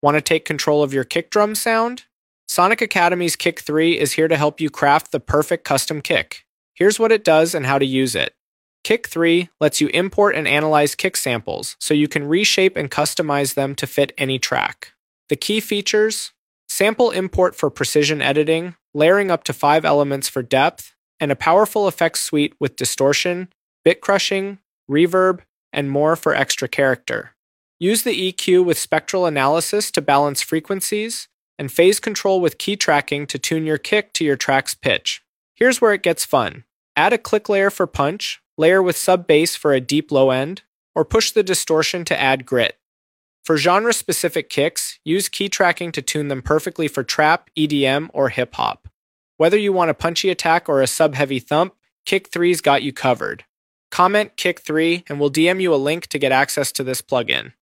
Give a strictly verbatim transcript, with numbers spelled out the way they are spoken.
Want to take control of your kick drum sound? Sonic Academy's Kick three is here to help you craft the perfect custom kick. Here's what it does and how to use it. Kick three lets you import and analyze kick samples so you can reshape and customize them to fit any track. The key features: sample import for precision editing, layering up to five elements for depth, and a powerful effects suite with distortion, bit crushing, reverb, and more for extra character. Use the E Q with spectral analysis to balance frequencies, and phase control with key tracking to tune your kick to your track's pitch. Here's where it gets fun. Add a click layer for punch, layer with sub-bass for a deep low end, or push the distortion to add grit. For genre-specific kicks, use key tracking to tune them perfectly for trap, E D M, or hip-hop. Whether you want a punchy attack or a sub-heavy thump, Kick three's got you covered. Comment Kick three and we'll D M you a link to get access to this plugin.